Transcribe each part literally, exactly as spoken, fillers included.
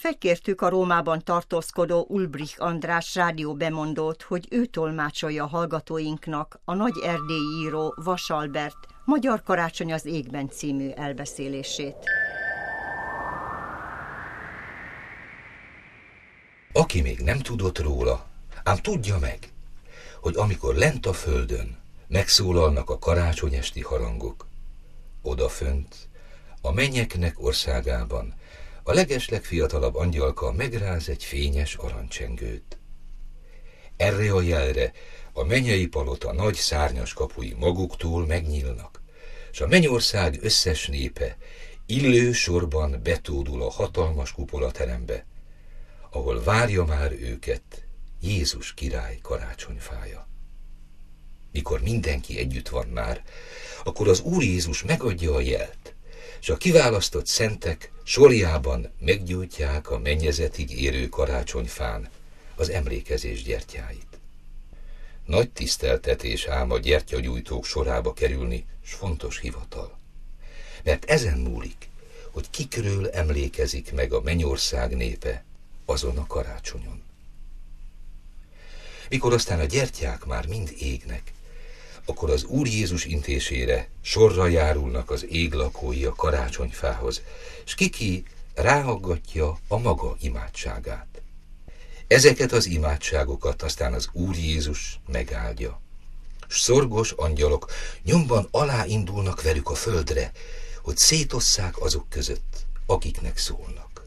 Felkértük a Rómában tartózkodó Ulbrich András rádióbemondót, hogy ő tolmácsolja a hallgatóinknak a nagy erdélyi író Vas Albert Magyar karácsony az égben című elbeszélését. Aki még nem tudott róla, ám tudja meg, hogy amikor lent a földön megszólalnak a karácsonyesti harangok, odafönt, a mennyeknek országában a legeslegfiatalabb angyalka megráz egy fényes arancsengőt. Erre a jelre a mennyei palota nagy szárnyas kapui maguktól megnyílnak, s a mennyország összes népe illő sorban betódul a hatalmas kupolaterembe, ahol várja már őket Jézus király karácsonyfája. Mikor mindenki együtt van már, akkor az Úr Jézus megadja a jelt, és a kiválasztott szentek sorjában meggyújtják a mennyezetig érő karácsonyfán az emlékezés gyertyáit. Nagy tiszteltetés ám a gyertyagyújtók sorába kerülni, s fontos hivatal. Mert ezen múlik, hogy kikről emlékezik meg a mennyország népe azon a karácsonyon. Mikor aztán a gyertyák már mind égnek, akkor az Úr Jézus intésére sorra járulnak az ég lakói a karácsonyfához, s kiki ráaggatja a maga imádságát. Ezeket az imádságokat aztán az Úr Jézus megáldja, s szorgos angyalok nyomban aláindulnak velük a földre, hogy szétosszák azok között, akiknek szólnak.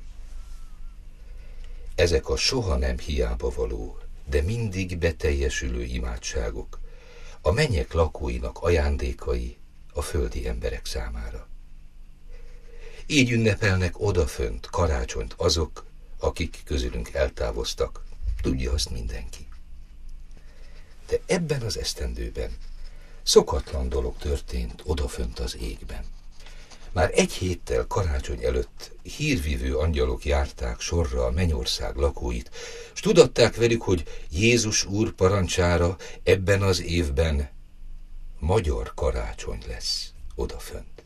Ezek a soha nem hiába való, de mindig beteljesülő imádságok, a mennyek lakóinak ajándékai a földi emberek számára. Így ünnepelnek odafönt karácsonyt azok, akik közülünk eltávoztak, tudja azt mindenki. De ebben az esztendőben szokatlan dolog történt odafönt az égben. Már egy héttel karácsony előtt hírvívő angyalok járták sorra a mennyország lakóit, s tudatták velük, hogy Jézus Úr parancsára ebben az évben magyar karácsony lesz odafönt.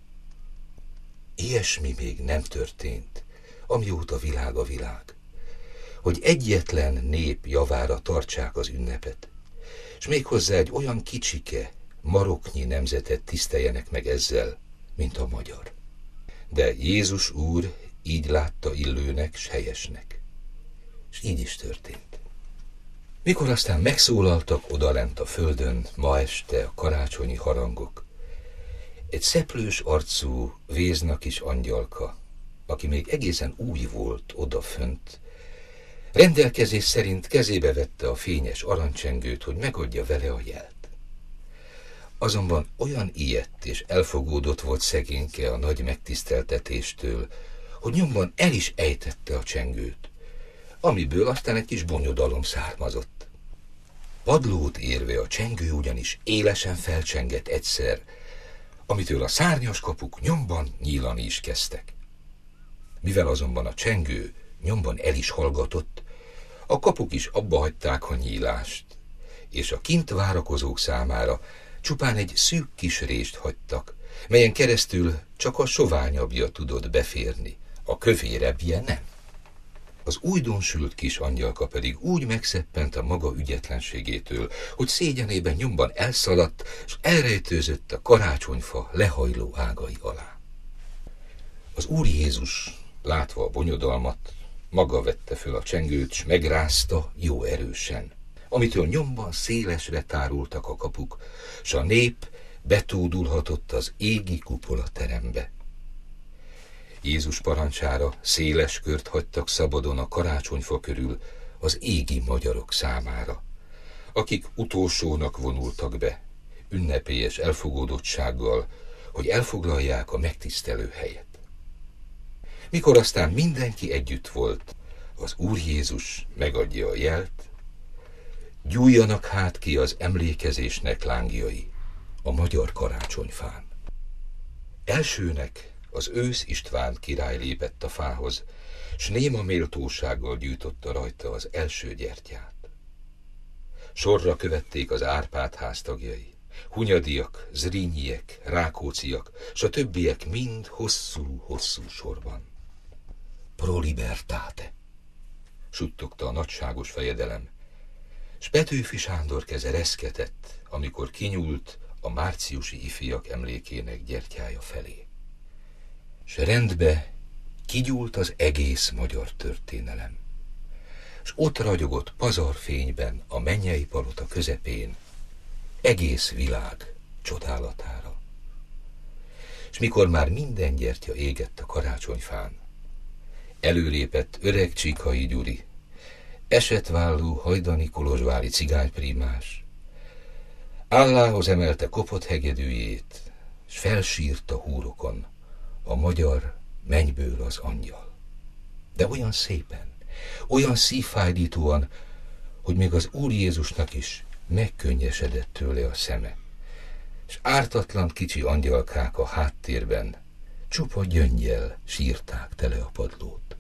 Ilyesmi még nem történt, amióta világ a világ, hogy egyetlen nép javára tartsák az ünnepet, s méghozzá egy olyan kicsike, maroknyi nemzetet tiszteljenek meg ezzel, mint a magyar. De Jézus Úr így látta illőnek s helyesnek. És így is történt. Mikor aztán megszólaltak odalent a földön ma este a karácsonyi harangok, egy szeplős arcú, vézna kis angyalka, aki még egészen új volt odafönt, rendelkezés szerint kezébe vette a fényes arancsengőt, hogy megadja vele a jelt. Azonban olyan ijedt és elfogódott volt szegényke a nagy megtiszteltetéstől, hogy nyomban el is ejtette a csengőt, amiből aztán egy kis bonyodalom származott. Padlót érve a csengő ugyanis élesen felcsengett egyszer, amitől a szárnyas kapuk nyomban nyílani is kezdtek. Mivel azonban a csengő nyomban el is hallgatott, a kapuk is abbahagyták a nyílást, és a kint várakozók számára csupán egy szűk kis rést hagytak, melyen keresztül csak a soványabbja tudott beférni, a kövérebbje nem. Az újdonsült kis angyalka pedig úgy megszeppent a maga ügyetlenségétől, hogy szégyenében nyomban elszaladt, és elrejtőzött a karácsonyfa lehajló ágai alá. Az Úr Jézus, látva a bonyodalmat, maga vette föl a csengőt, s megrázta jó erősen, amitől nyomban szélesre tárultak a kapuk, s a nép betódulhatott az égi kupola terembe. Jézus parancsára széles kört hagytak szabadon a karácsonyfa körül az égi magyarok számára, akik utolsónak vonultak be, ünnepélyes elfogódottsággal, hogy elfoglalják a megtisztelő helyet. Mikor aztán mindenki együtt volt, az Úr Jézus megadja a jelt, gyújjanak hát ki az emlékezésnek lángjai a magyar karácsonyfán. Elsőnek az ősz István király lépett a fához, s néma méltósággal gyújtotta rajta az első gyertyát. Sorra követték az Árpád háztagjai, Hunyadiak, Zrínyiek, Rákócziak, s a többiek mind hosszú-hosszú sorban. pro libertate, suttogta a nagyságos fejedelem, s Petőfi Sándor keze reszketett, amikor kinyúlt a márciusi ifjak emlékének gyertyája felé. S rendbe kigyúlt az egész magyar történelem, s ott ragyogott pazarfényben a mennyei palota közepén egész világ csodálatára. És mikor már minden gyertya égett a karácsonyfán, előlépett öreg Csikai Gyuri, esetválló hajdani kolozsvári cigányprímás, állához emelte kopott hegedűjét, s felsírta húrokon a magyar mennyből az angyal. De olyan szépen, olyan szívfájdítóan, hogy még az Úr Jézusnak is megkönnyesedett tőle a szeme, s ártatlan kicsi angyalkák a háttérben csupa gyöngyel sírták tele a padlót.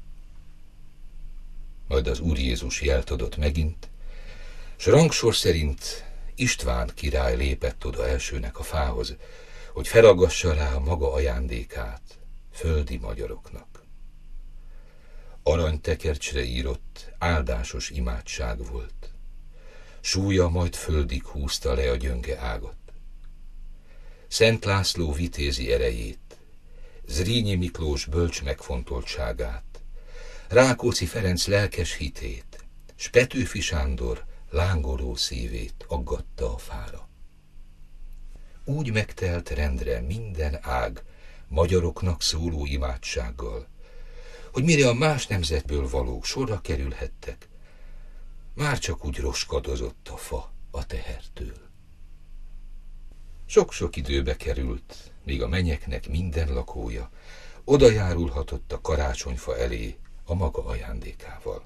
Majd az Úr Jézus jelt adott megint, s rangsor szerint István király lépett oda elsőnek a fához, hogy felagassa rá a maga ajándékát földi magyaroknak. Aranytekercsre írott áldásos imádság volt, súlya majd földig húzta le a gyönge ágat. Szent László vitézi erejét, Zrínyi Miklós bölcs megfontoltságát, Rákóczi Ferenc lelkes hitét, s Petőfi Sándor lángoló szívét aggatta a fára. Úgy megtelt rendre minden ág magyaroknak szóló imádsággal, hogy mire a más nemzetből valók sorra kerülhettek, már csak úgy roskadozott a fa a tehertől. Sok-sok időbe került, míg a mennyeknek minden lakója oda járulhatott a karácsonyfa elé a maga ajándékával.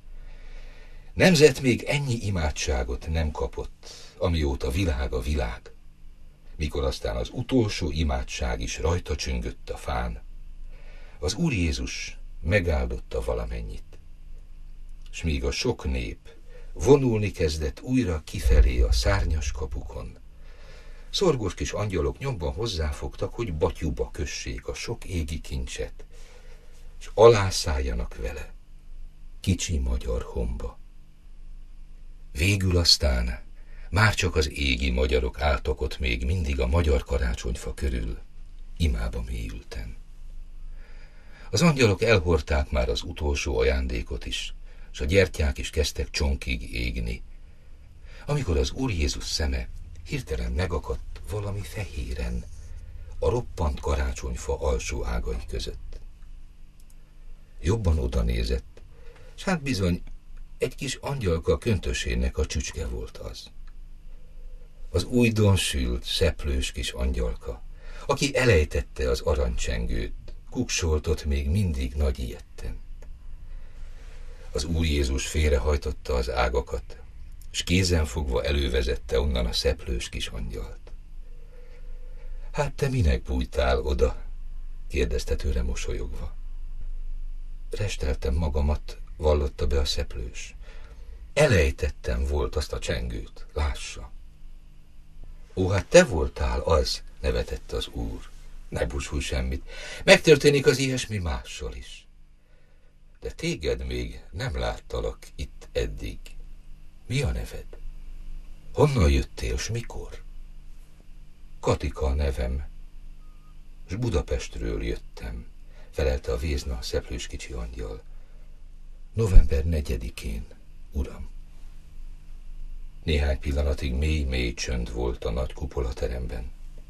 Nemzet még ennyi imádságot nem kapott, amióta világ a világ, mikor aztán az utolsó imádság is rajta csüngött a fán, az Úr Jézus megáldotta valamennyit, s míg a sok nép vonulni kezdett újra kifelé a szárnyas kapukon, szorgos kis angyalok nyomban hozzáfogtak, hogy batyuba kössék a sok égi kincset, s alászálljanak vele kicsi magyar homba. Végül aztán már csak az égi magyarok álltak ott még mindig a magyar karácsonyfa körül, imába mélyülten. Az angyalok elhordták már az utolsó ajándékot is, s a gyertyák is kezdtek csonkig égni, amikor az Úr Jézus szeme hirtelen megakadt valami fehéren, a roppant karácsonyfa alsó ágai között. Jobban oda nézett, s hát bizony egy kis angyalka köntösének a csücske volt az. Az újdonsült, szeplős kis angyalka, aki elejtette az aranycsengőt, kuksoltott még mindig nagy ijedten. Az Úr Jézus félrehajtotta az ágakat, s kézenfogva elővezette onnan a szeplős kis angyalt. Hát te minek bújtál oda? Kérdezte tőle mosolyogva. Resteltem magamat, vallotta be a szeplős. Elejtettem volt azt a csengőt, lássa. Ó, hát te voltál az, nevetett az Úr. Ne búsulj semmit, megtörténik az ilyesmi mással is. De téged még nem láttalak itt eddig. Mi a neved? Honnan jöttél, s mikor? Katika a nevem, s Budapestről jöttem, felelte a vézna szeplős kicsi angyal. November negyedikén, uram. Néhány pillanatig mély-mély csönd volt a nagy kupolateremben.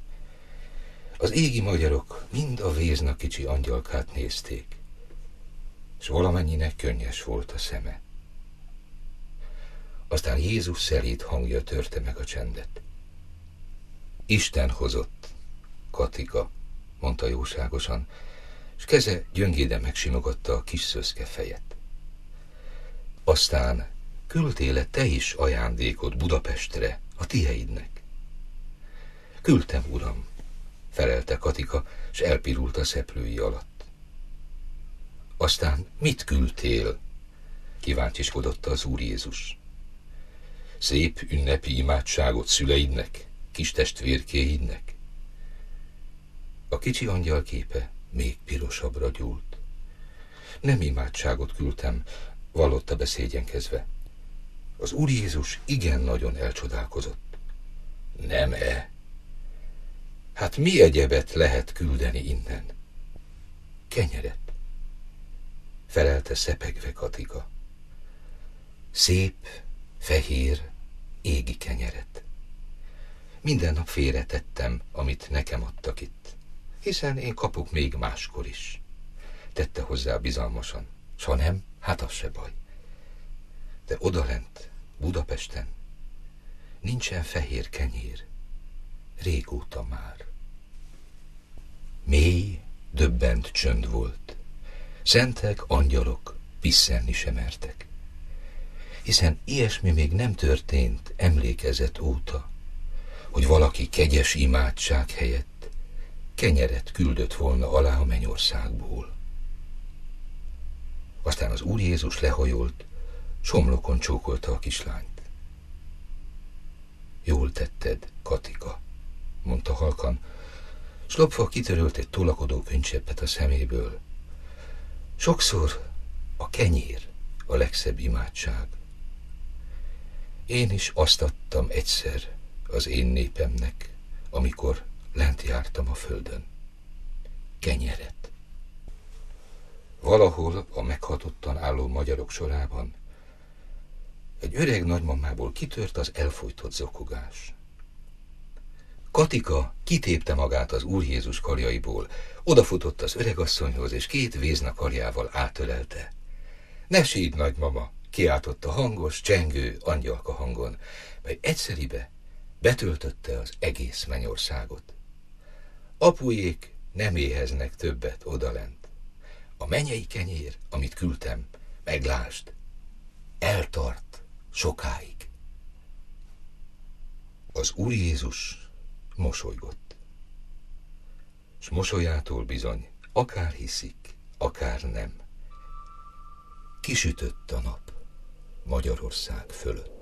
Az égi magyarok mind a vézna kicsi angyalkát nézték, s valamennyinek könnyes volt a szeme. Aztán Jézus szelíd hangja törte meg a csendet. Isten hozott, Katika, mondta jóságosan, s keze gyöngéden megsimogatta a kis szöszke fejet. Aztán küldtél te is ajándékot Budapestre, a tiheidnek? Küldtem, uram, felelte Katika, s elpirult a szeplői alatt. Aztán mit küldtél? Kíváncsiskodott az Úr Jézus. Szép ünnepi imádságot szüleidnek, kis testvérkéidnek? A kicsi angyal képe még pirosabbra gyúlt. Nem imádságot küldtem, vallotta be szégyenkezve. Az Úr Jézus igen nagyon elcsodálkozott. Nem-e? Hát mi egyebet lehet küldeni innen? Kenyeret, felelte szepegve Katika. Szép, fehér, égi kenyeret. Minden nap félretettem, amit nekem adtak itt, hiszen én kapok még máskor is. Tette hozzá bizalmasan, s ha nem, hát az se baj. De odalent, Budapesten nincsen fehér kenyér, régóta már. Mély, döbbent csönd volt. Szentek, angyalok pisszenni sem mertek. Hiszen ilyesmi még nem történt emlékezet óta, hogy valaki kegyes imádság helyett kenyeret küldött volna alá a mennyországból. Aztán az Úr Jézus lehajolt, s homlokon csókolta a kislányt. Jól tetted, Katika, mondta halkan, s lopva kitörölt egy tolakodó könycseppet a szeméből. Sokszor a kenyér a legszebb imádság. Én is azt adtam egyszer az én népemnek, amikor lent jártam a földön. Kenyeret. Valahol a meghatottan álló magyarok sorában egy öreg nagymamából kitört az elfojtott zokogás. Katika kitépte magát az Úr Jézus karjaiból, odafutott az öregasszonyhoz, és két vézna karjával átölelte. Ne sídd, nagymama, kiáltotta hangos, csengő angyalka hangon, mely egyszeribe betöltötte az egész mennyországot. Apujék nem éheznek többet odalent. A mennyei kenyér, amit küldtem, meglásd, eltart sokáig. Az Úr Jézus mosolygott. S mosolyától bizony, akár hiszik, akár nem, kisütött a nap Magyarország fölött.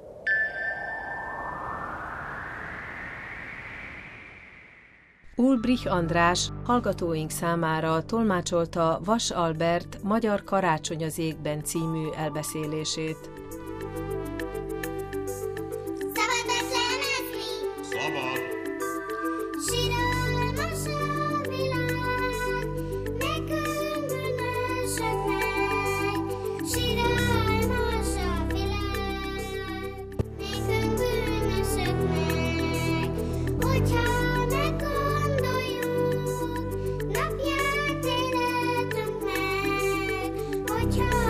Ulbrich András hallgatóink számára tolmácsolta Vas Albert Magyar Karácsony az égben című elbeszélését. Hogyha